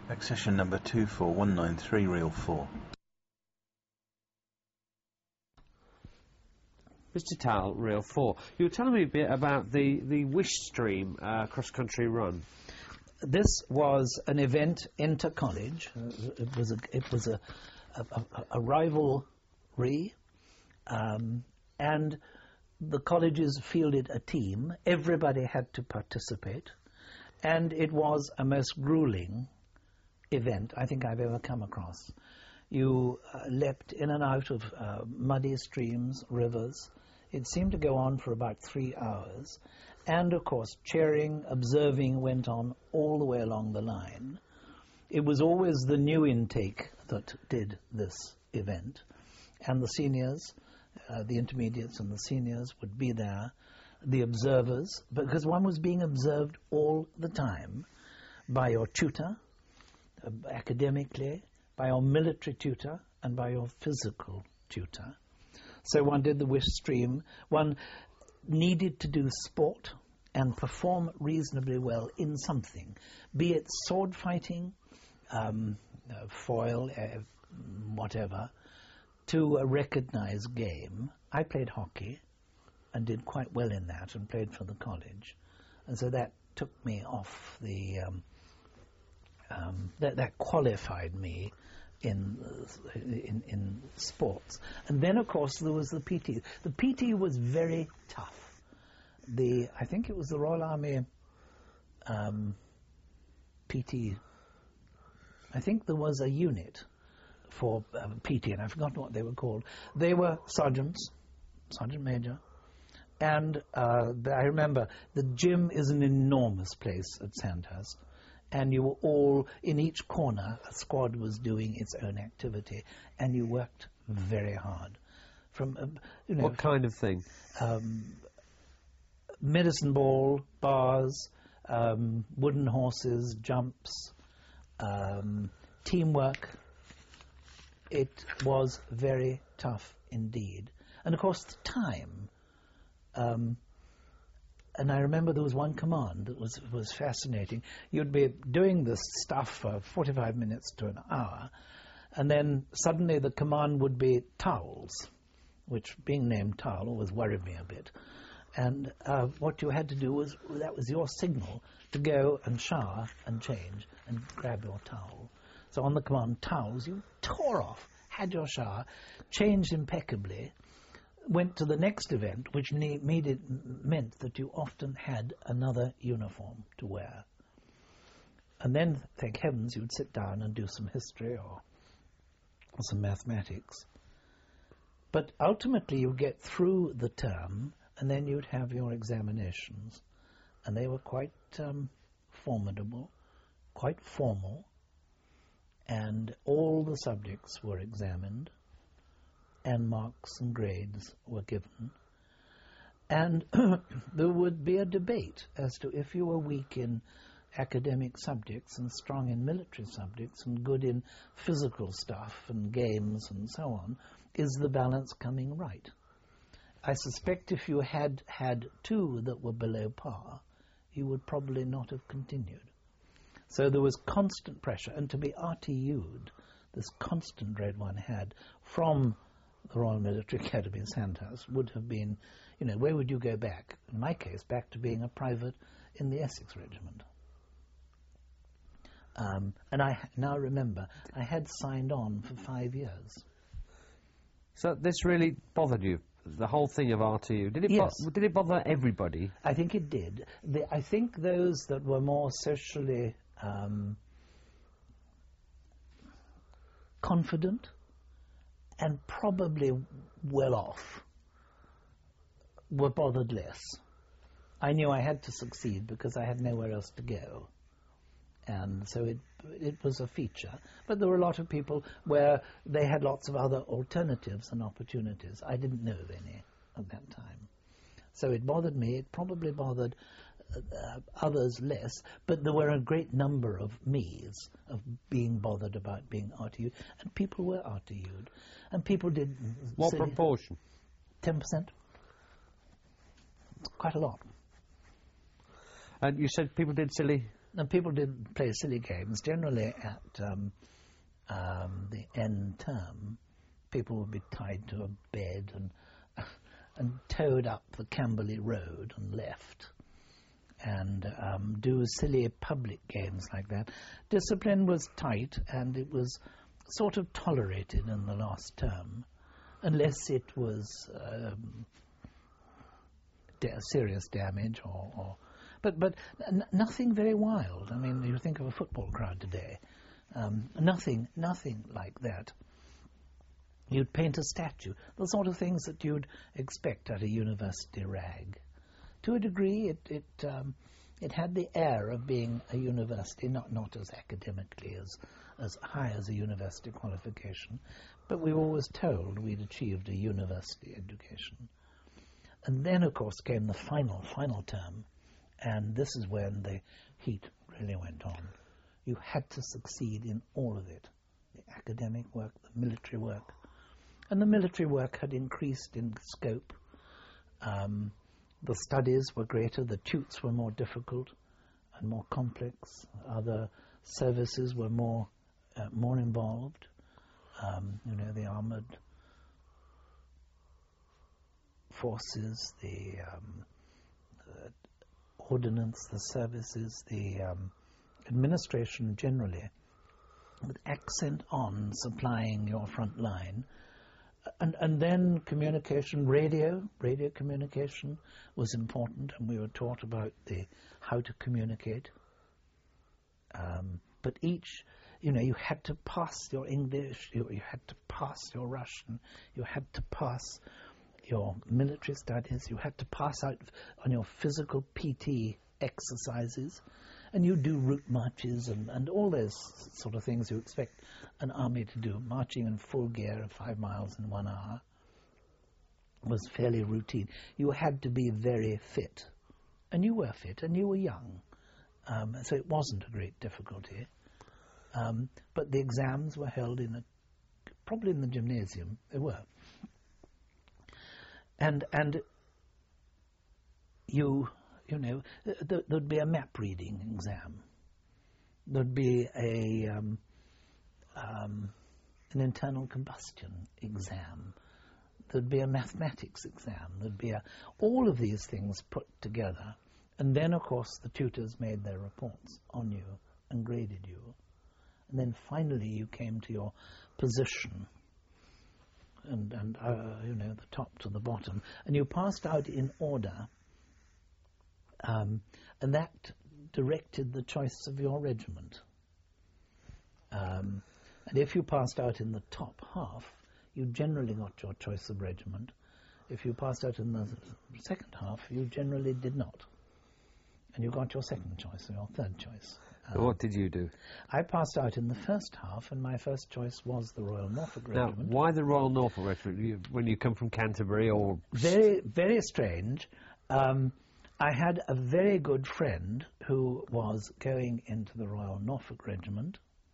Accession number 24193, reel 4. Mr. Towell, reel 4. You were telling me a bit about the Wishstream cross-country run. This was an event inter-college. It was a rivalry, and the colleges fielded a team. Everybody had to participate, and it was a most grueling event I think I've ever come across. You leapt in and out of muddy streams, rivers. It seemed to go on for about 3 hours. And, of course, cheering, observing went on all the way along the line. It was always the new intake that did this event. And the seniors, the intermediates and the seniors would be there, the observers, because one was being observed all the time by your tutor, academically, by your military tutor, and by your physical tutor. So one did the Wishstream. One needed to do sport and perform reasonably well in something, be it sword fighting, foil, whatever, to a recognized game. I played hockey and did quite well in that and played for the college. And so that took me off the... that qualified me in sports. And then, of course, there was the PT. The PT was very tough. I think it was the Royal Army PT. I think there was a unit for PT, and I've forgotten what they were called. They were sergeants, sergeant major, and I remember the gym is an enormous place at Sandhurst. And you were all, in each corner, a squad was doing its own activity, and you worked very hard. What kind of thing? Medicine ball, bars, wooden horses, jumps, teamwork. It was very tough indeed. And of course, the time. And I remember there was one command that was fascinating. You'd be doing this stuff for 45 minutes to an hour, and then suddenly the command would be towels, which, being named Towel, always worried me a bit. And what you had to do was, that was your signal to go and shower and change and grab your towel. So on the command towels, you tore off, had your shower, changed impeccably, went to the next event, which meant that you often had another uniform to wear. And then, thank heavens, you'd sit down and do some history or some mathematics. But ultimately, you'd get through the term, and then you'd have your examinations. And they were quite formidable, quite formal, and all the subjects were examined, and marks and grades were given. And there would be a debate as to if you were weak in academic subjects and strong in military subjects and good in physical stuff and games and so on, is the balance coming right? I suspect if you had two that were below par, you would probably not have continued. So there was constant pressure, and to be RTU'd, this constant dread one had from the Royal Military Academy in Sandhurst would have been, where would you go back? In my case, back to being a private in the Essex Regiment. And I now remember, I had signed on for 5 years. So this really bothered you, the whole thing of RTU? Yes. Did it bother everybody? I think it did. I think those that were more socially confident and probably well off were bothered less. I knew I had to succeed because I had nowhere else to go. And so it was a feature. But there were a lot of people where they had lots of other alternatives and opportunities. I didn't know of any at that time. So it bothered me. It probably bothered others less, but there were a great number of me's of being bothered about being RTU'd, and people were RTU'd. And people did... What proportion? 10%. It's quite a lot. And you said people did silly And people did play silly games. Generally at the end term, people would be tied to a bed and towed up the Camberley Road and left, and do silly public games like that. Discipline was tight, and it was sort of tolerated in the last term, unless it was serious damage but nothing very wild. I mean, you think of a football crowd today, nothing like that. You'd paint a statue, the sort of things that you'd expect at a university rag. To a degree, it had the air of being a university, not as academically as high as a university qualification, but we were always told we'd achieved a university education. And then, of course, came the final term, and this is when the heat really went on. You had to succeed in all of it, the academic work, the military work. And the military work had increased in scope. The studies were greater, the tutes were more difficult and more complex. Other services were more involved. The armoured forces, the ordnance, the services, the administration generally, with accent on supplying your front line. And then communication, radio communication was important, and we were taught about how to communicate. But each, you had to pass your English, you had to pass your Russian, you had to pass your military studies, you had to pass out on your physical PT exercises, and you do route marches and all those sort of things you expect an army to do. Marching in full gear 5 miles in 1 hour was fairly routine. You had to be very fit, and you were fit, and you were young, so it wasn't a great difficulty. But the exams were held probably in the gymnasium. They were. And there'd be a map reading exam. There'd be an internal combustion exam. There'd be a mathematics exam. There'd be all of these things put together. And then, of course, the tutors made their reports on you and graded you. And then finally you came to your position. And the top to the bottom, and you passed out in order, and that directed the choice of your regiment. And if you passed out in the top half, you generally got your choice of regiment. If you passed out in the second half, you generally did not, and you got your second choice or your third choice. What did you do? I passed out in the first half, and my first choice was the Royal Norfolk Regiment. Now, why the Royal Norfolk Regiment? When you come from Canterbury, or very, very strange. I had a very good friend who was going into the Royal Norfolk Regiment.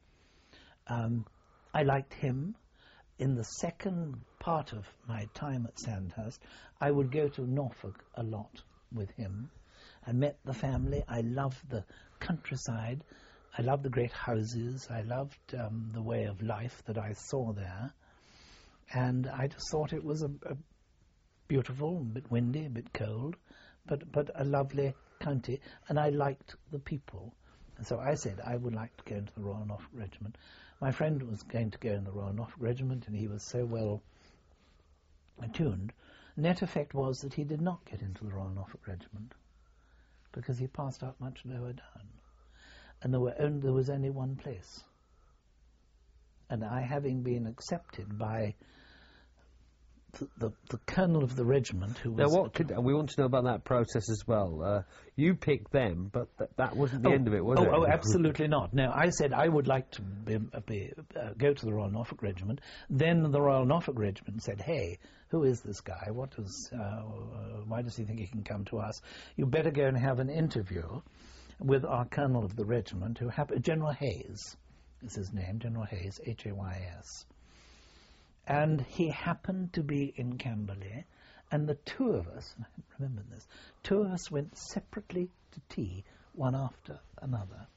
I liked him. In the second part of my time at Sandhurst, I would go to Norfolk a lot with him. I met the family. I loved the countryside. I loved the great houses. I loved the way of life that I saw there. And I just thought it was a beautiful, a bit windy, a bit cold, but a lovely county. And I liked the people. And so I said I would like to go into the Royal Norfolk Regiment. My friend was going to go in the Royal Norfolk Regiment, and he was so well attuned. Net effect was that he did not get into the Royal Norfolk Regiment, because he passed out much lower down. And there was only one place. And I, having been accepted by the colonel of the regiment, who was... Now, we want to know about that process as well. You picked them, but that wasn't the end of it, was it? Oh, absolutely not. No, I said I would like to go to the Royal Norfolk Regiment. Then the Royal Norfolk Regiment said, hey, who is this guy? Why does he think he can come to us? You better go and have an interview with our colonel of the regiment, General Hayes is his name, General Hayes, Hays. And he happened to be in Camberley, and the two of us, and I remember this, two of us went separately to tea, one after another.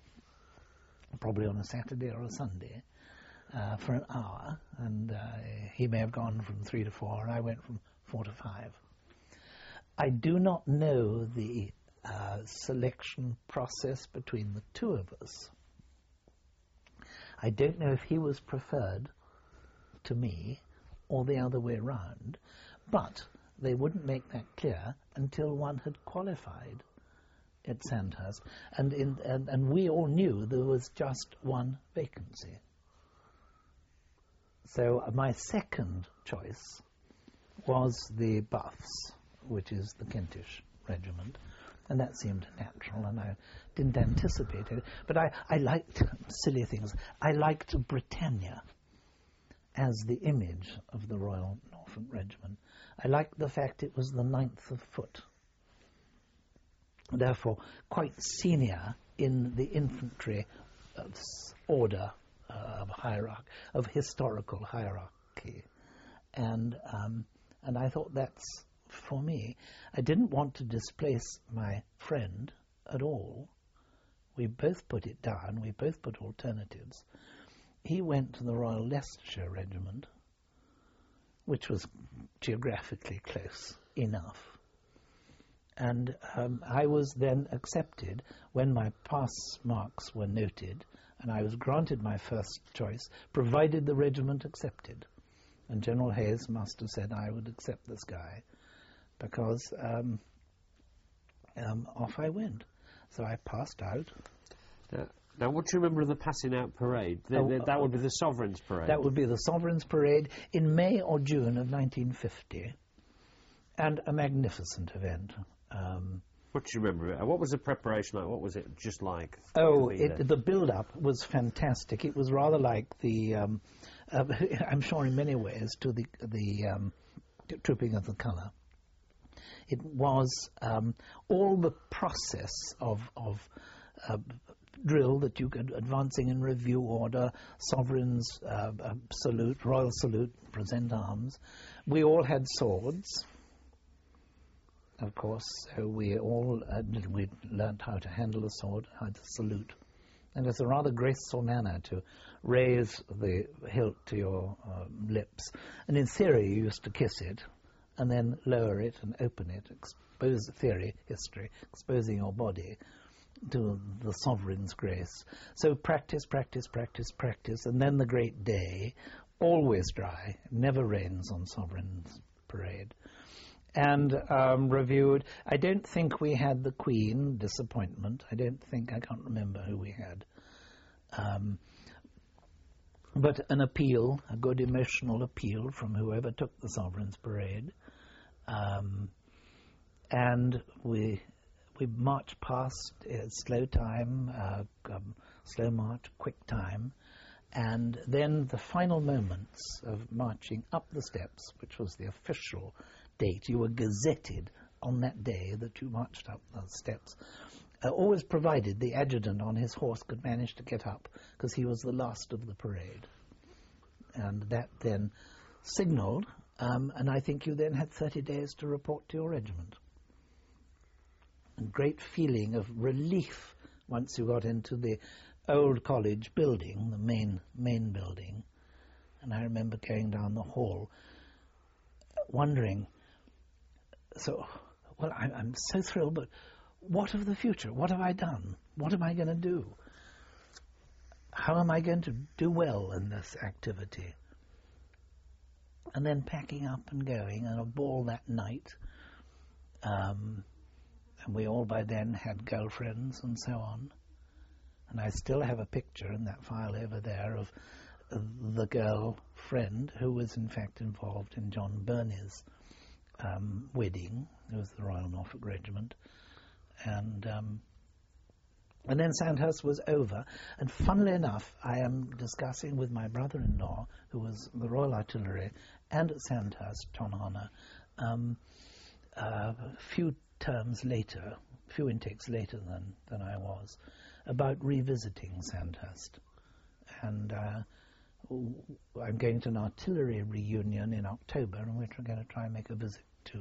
probably on a Saturday or a Sunday, for an hour, and he may have gone from 3 to 4, and I went from 4 to 5. I do not know the selection process between the two of us. I don't know if he was preferred to me or the other way round, but they wouldn't make that clear until one had qualified at Sandhurst, and we all knew there was just one vacancy. So my second choice was the Buffs, which is the Kentish regiment, and that seemed natural, and I didn't anticipate it. But I liked silly things. I liked Britannia as the image of the Royal Norfolk Regiment. I liked the fact it was the 9th of Foot, therefore quite senior in the infantry order of hierarchy, of historical hierarchy, and I thought that's for me. I didn't want to displace my friend at all. We both put it down. We both put alternatives. He went to the Royal Leicestershire Regiment, which was geographically close enough. And I was then accepted when my pass marks were noted, and I was granted my first choice, provided the regiment accepted. And General Hayes must have said I would accept this guy, because off I went. So I passed out. Now, what do you remember of the passing out parade? That would be the Sovereign's Parade. That would be the Sovereign's Parade in May or June of 1950, and a magnificent event. What do you remember? What was the preparation like? What was it just like? The build-up was fantastic. It was rather like the, I'm sure in many ways, to the Trooping of the Colour. It was all the process of drill that you could, advancing in review order, Sovereign's salute, Royal salute, present arms. We all had swords, of course, so we all we learned how to handle a sword, how to salute. And it's a rather graceful manner to raise the hilt to your lips. And in theory, you used to kiss it, and then lower it and open it, expose history, exposing your body to the Sovereign's grace. So practice, practice, practice, practice, and then the great day, always dry, never rains on Sovereign's Parade. And reviewed. I don't think we had the Queen, disappointment. I can't remember who we had. But an appeal, a good emotional appeal from whoever took the Sovereign's Parade. And we marched past slow time, slow march, quick time. And then the final moments of marching up the steps, which was the official date, you were gazetted on that day that you marched up the steps, always provided the adjutant on his horse could manage to get up, because he was the last of the parade. And that then signalled, and I think you then had 30 days to report to your regiment. A great feeling of relief once you got into the old college building, the main building. And I remember going down the hall, wondering, I'm so thrilled, but what of the future? What have I done? What am I going to do? How am I going to do well in this activity? And then packing up and going, and a ball that night. And we all by then had girlfriends and so on. And I still have a picture in that file over there of the girl friend who was in fact involved in John Burney's wedding. It was the Royal Norfolk Regiment. And then Sandhurst was over. And funnily enough, I am discussing with my brother-in-law, who was the Royal Artillery, and at Sandhurst, John Arnour, a few terms later, a few intakes later than I was, about revisiting Sandhurst. And I'm going to an artillery reunion in October, and we're going to try and make a visit to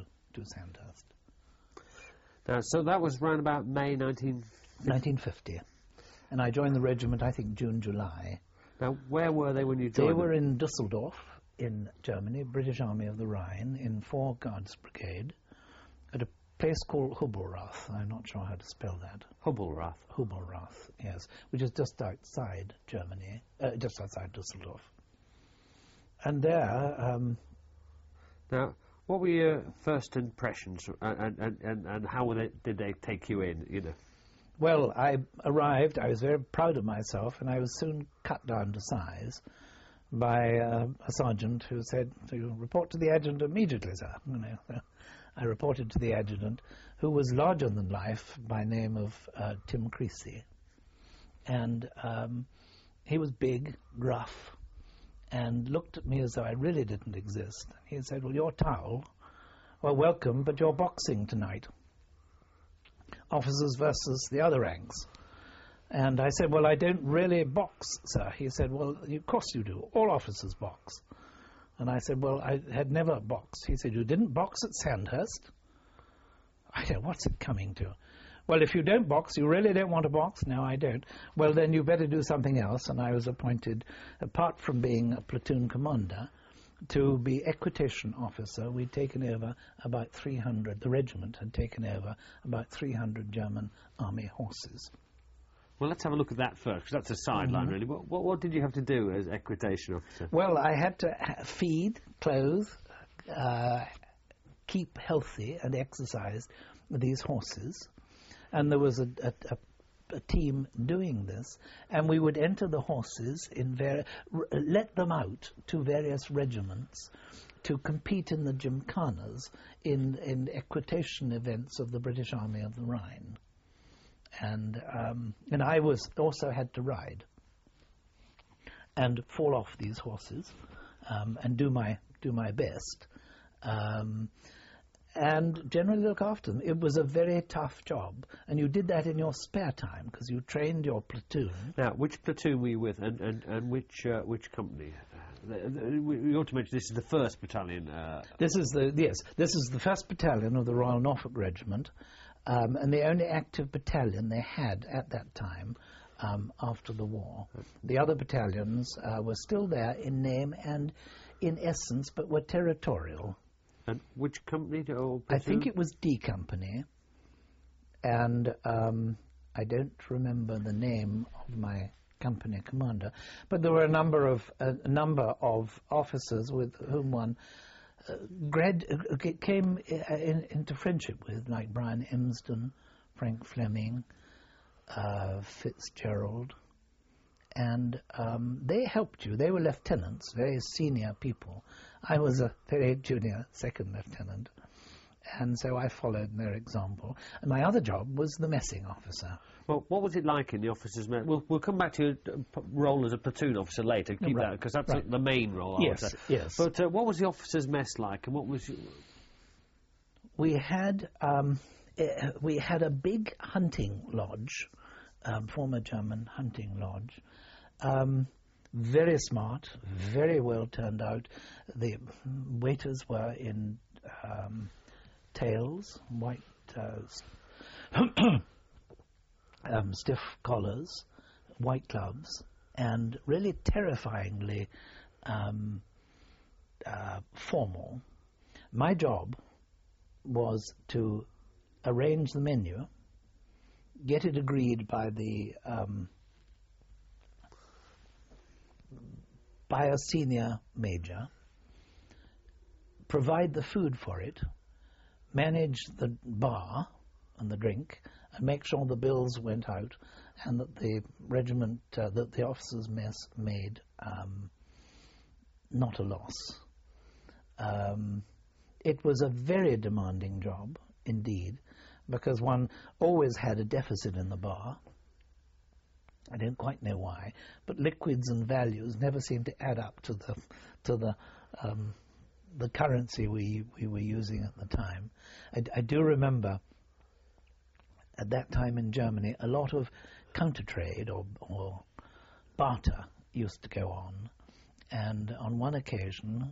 Sandhurst. So that was round about May 1950. 1950. And I joined the regiment, I think, June, July. Now, where were they when you joined They were them? in Dusseldorf, in Germany, British Army of the Rhine, in 4 Guards Brigade, at a place called Hubelrath. I'm not sure how to spell that. Hubelrath. Hubelrath, yes, which is just outside Germany, just outside Dusseldorf. And there, Now, what were your first impressions, and how did they take you in, you know? well, I arrived, I was very proud of myself, and I was soon cut down to size by a sergeant who said, "So you report to the adjutant immediately, sir." You know, so I reported to the adjutant, who was larger than life, by name of Tim Creasy. And he was big, gruff, and looked at me as though I really didn't exist. He said, "Well, your towel, well, welcome, but you're boxing tonight. Officers versus the other ranks." And I said, "Well, I don't really box, sir." He said, "Well, of course you do. All officers box." And I said, "Well, I had never boxed." He said, "You didn't box at Sandhurst?" I said, "What's it coming to?" "Well, if you don't box, you really don't want to box?" "No, I don't." "Well, then you better do something else." And I was appointed, apart from being a platoon commander, to be equitation officer. We'd taken over about 300, the regiment had taken over about 300 German army horses. Well, let's have a look at that first, because that's a sideline, really. What did you have to do as equitation officer? Well, I had to feed, clothe, keep healthy and exercise these horses. And there was a team doing this, and we would enter the horses let them out to various regiments to compete in the gymkhanas, in equitation events of the British Army of the Rhine. And I also had to ride and fall off these horses and do my best. And generally look after them. It was a very tough job, and you did that in your spare time because you trained your platoon. Now, which platoon were you with, and which company? You ought to mention this is the 1st Battalion. This is the 1st Battalion of the Royal Norfolk Regiment, and the only active battalion they had at that time after the war. The other battalions were still there in name and in essence, but were territorial. And which company? I think it was D Company, and I don't remember the name of my company commander, but there were a number of officers with whom one came into friendship with, like Brian Emsden, Frank Fleming, Fitzgerald, and they helped you. They were lieutenants, very senior people. I was a very junior second lieutenant, and so I followed their example. And my other job was the messing officer. Well, what was it like in the officers' mess? We'll come back to your role as a platoon officer later. Keep that, because that's the main role. Yes, yes. But what was the officers' mess like, and what was? We had a big hunting lodge, former German hunting lodge. Very smart, very well turned out. The waiters were in tails, white stiff collars, white gloves, and really terrifyingly formal. My job was to arrange the menu, get it agreed by a senior major, provide the food for it, manage the bar and the drink, and make sure the bills went out, and that the regiment, that the officers' mess made not a loss. It was a very demanding job indeed, because one always had a deficit in the bar. I don't quite know why, but liquids and values never seemed to add up to the currency we were using at the time. I do remember at that time in Germany a lot of counter trade or barter used to go on, and on one occasion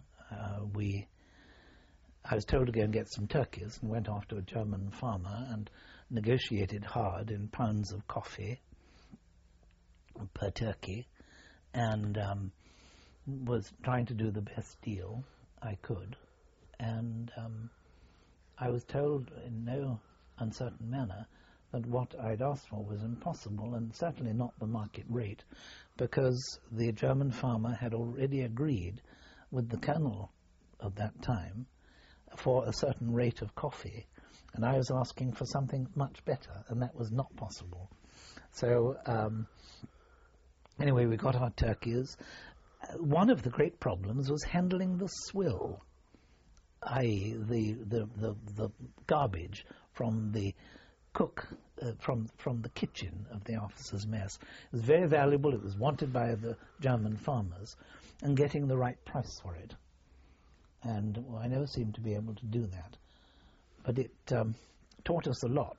I was told to go and get some turkeys, and went off to a German farmer and negotiated hard in pounds of coffee. per turkey, and was trying to do the best deal I could. And I was told in no uncertain manner that what I'd asked for was impossible, and certainly not the market rate, because the German farmer had already agreed with the colonel of that time for a certain rate of coffee, and I was asking for something much better, and that was not possible. So anyway, we got our turkeys. One of the great problems was handling the swill, i.e. the garbage from the cook, from the kitchen of the officers' mess. It was very valuable. It was wanted by the German farmers, and getting the right price for it. And I never seemed to be able to do that. But it taught us a lot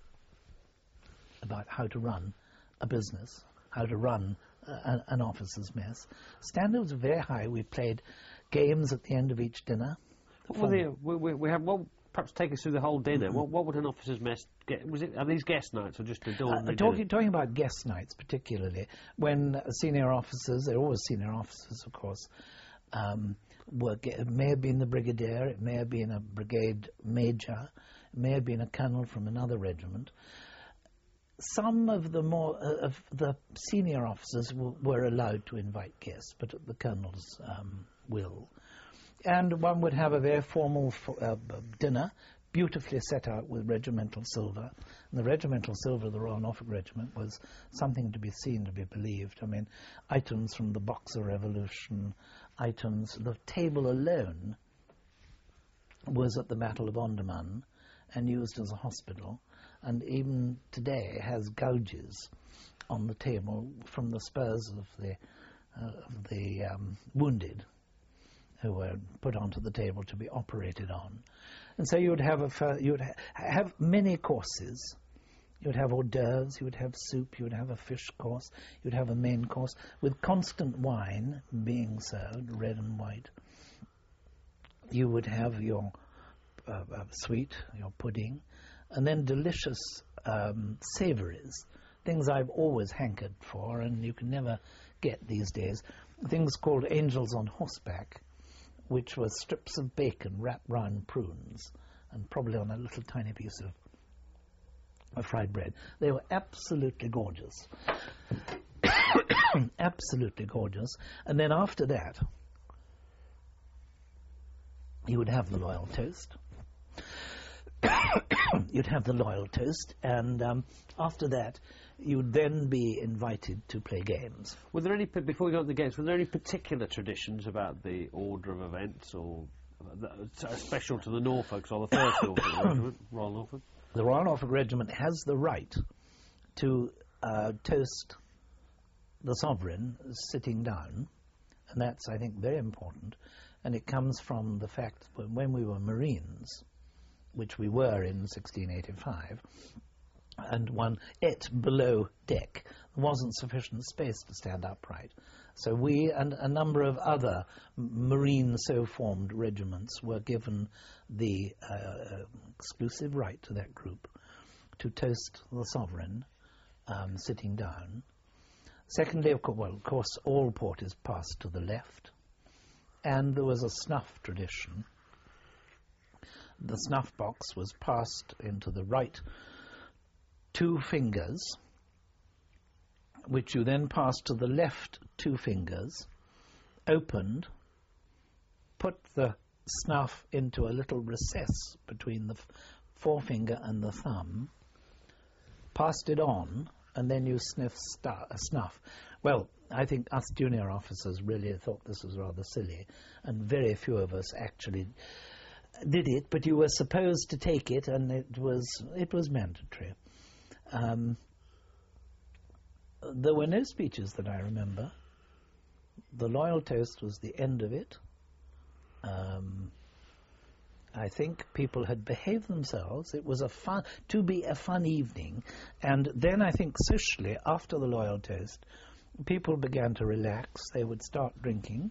about how to run a business, how to run an officer's mess. Standards were very high. We played games at the end of each dinner. We have. Well, perhaps take us through the whole dinner. What would an officer's mess get? Are these guest nights or just a ordinary dinner? Talking about guest nights particularly, when senior officers, they're always senior officers, of course, it may have been the brigadier, it may have been a brigade major, it may have been a colonel from another regiment. Some of the more of the senior officers were allowed to invite guests, but at the colonel's will. And one would have a very formal dinner, beautifully set out with regimental silver. And the regimental silver of the Royal Norfolk Regiment was something to be seen, to be believed. I mean, items from the Boxer Revolution, the table alone was at the Battle of Omdurman and used as a hospital, and even today has gouges on the table from the spurs of the wounded who were put onto the table to be operated on. And so you would have many courses. You would have hors d'oeuvres, you would have soup, you would have a fish course, you would have a main course with constant wine being served, red and white. You would have your sweet, your pudding, and then delicious savouries, things I've always hankered for and you can never get these days, things called angels on horseback, which were strips of bacon wrapped round prunes and probably on a little tiny piece of fried bread. They were absolutely gorgeous. Absolutely gorgeous. And then after that, you would have the loyal toast. You'd have the loyal toast, and after that, you'd then be invited to play games. Were there any, before we got to the games, were there any particular traditions about the order of events, or special to the Norfolks or the 1st Norfolk Regiment, Royal Norfolk? The Royal Norfolk Regiment has the right to toast the sovereign sitting down, and that's, I think, very important, and it comes from the fact that when we were Marines, which we were in 1685, and one ate below deck, there wasn't sufficient space to stand upright. So we and a number of other marine so-formed regiments were given the exclusive right to that group to toast the sovereign sitting down. Secondly, of course, all port is passed to the left, and there was a snuff tradition. The snuff box was passed into the right 2 fingers, which you then passed to the left 2 fingers, opened, put the snuff into a little recess between the forefinger and the thumb, passed it on, and then you sniff snuff. Well, I think us junior officers really thought this was rather silly, and very few of us actually did it, but you were supposed to take it, and it was mandatory. There were no speeches that I remember. The loyal toast was the end of it. I think people had behaved themselves. It was to be a fun evening, and then I think socially, after the loyal toast, people began to relax. They would start drinking.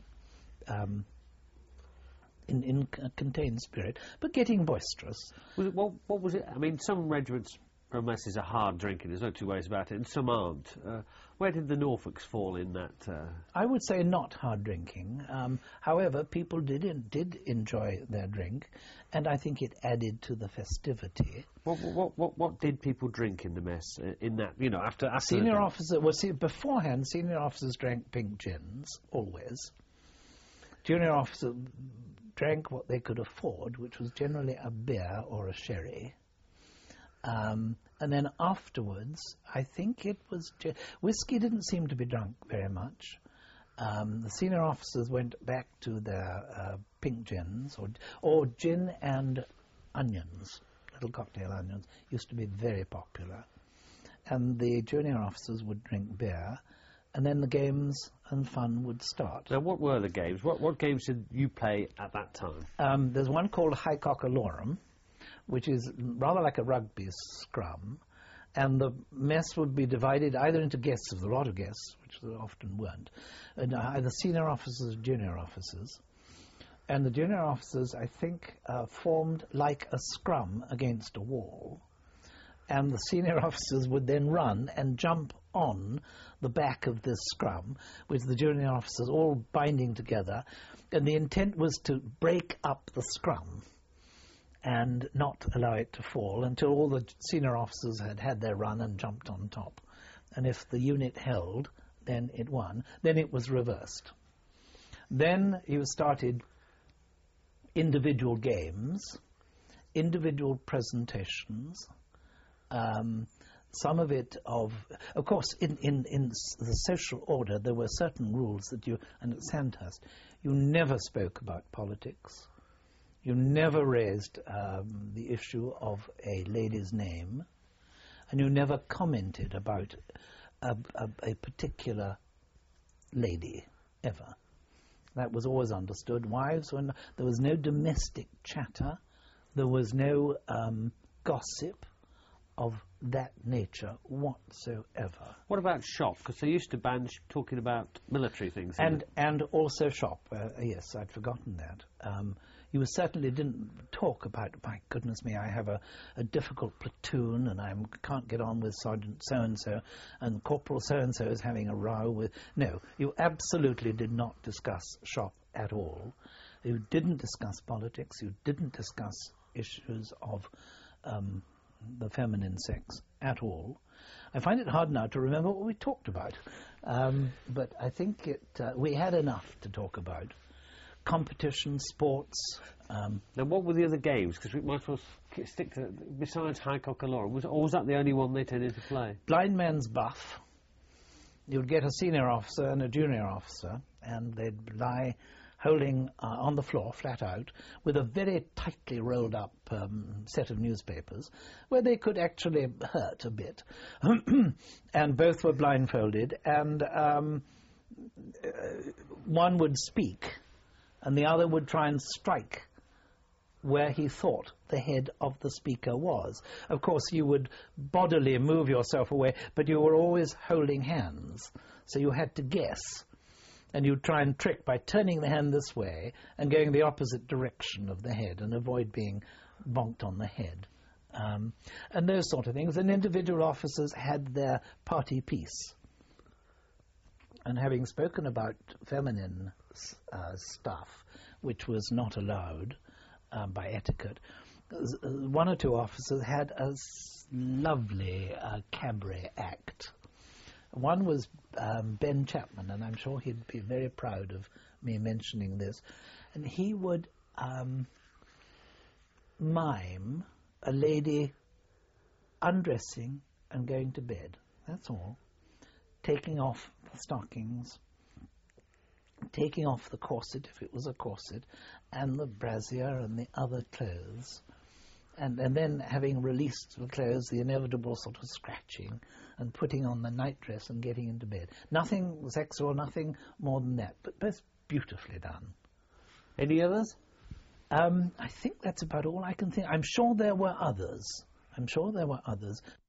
In a contained spirit, but getting boisterous. What was it? I mean, some regiments real messes are hard drinking, there's no two ways about it, and some aren't. Where did the Norfolks fall in that? I would say not hard drinking. However, people did enjoy their drink, and I think it added to the festivity. What did people drink in the mess? In that, you know, after senior officers. Well, see, beforehand, senior officers drank pink gins always. Junior officers drank what they could afford, which was generally a beer or a sherry. And then afterwards, I think it was... whiskey didn't seem to be drunk very much. The senior officers went back to their pink gins, or gin and onions, little cocktail onions, used to be very popular. And the junior officers would drink beer, and then the games and fun would start. Now, what were the games? What games did you play at that time? There's one called High Cockalorum, which is rather like a rugby scrum, and the mess would be divided either into guests, of a lot of guests, which there often weren't, and either senior officers or junior officers. And the junior officers, I think, formed like a scrum against a wall, and the senior officers would then run and jump on the back of this scrum, with the junior officers all binding together, and the intent was to break up the scrum and not allow it to fall until all the senior officers had had their run and jumped on top. And if the unit held, then it won. Then it was reversed. Then you started individual games, individual presentations, some of it of course, in the social order, there were certain rules that and at Sandhurst, you never spoke about politics. You never raised the issue of a lady's name, and you never commented about a particular lady, ever. That was always understood. Wives, there was no domestic chatter, there was no gossip of that nature whatsoever. What about shop? Because they used to ban talking about military things. And also shop. Yes, I'd forgotten that. You certainly didn't talk about, my goodness me, I have a difficult platoon and I can't get on with Sergeant so-and-so and Corporal so-and-so is having a row with... No, you absolutely did not discuss shop at all. You didn't discuss politics. You didn't discuss issues of the feminine sex at all. I find it hard now to remember what we talked about. But I think we had enough to talk about. Competition, sports. Now, what were the other games? Because we might as well stick to, besides High Cockalorum, was that the only one they tended to play? Blind Man's Buff. You'd get a senior officer and a junior officer, and they'd lie holding on the floor, flat out, with a very tightly rolled up set of newspapers, where they could actually hurt a bit. And both were blindfolded, and one would speak, and the other would try and strike where he thought the head of the speaker was. Of course, you would bodily move yourself away, but you were always holding hands, so you had to guess. And you'd try and trick by turning the hand this way and going the opposite direction of the head and avoid being bonked on the head. And those sort of things. And individual officers had their party piece. And having spoken about feminine stuff, which was not allowed by etiquette, one or two officers had a lovely cabaret act. One was Ben Chapman, and I'm sure he'd be very proud of me mentioning this. And he would mime a lady undressing and going to bed. That's all. Taking off the stockings, taking off the corset, if it was a corset, and the brassiere and the other clothes. And then, having released the clothes, the inevitable sort of scratching and putting on the nightdress and getting into bed. Nothing sexual, nothing more than that, but both beautifully done. Any others? I think that's about all I can think. I'm sure there were others.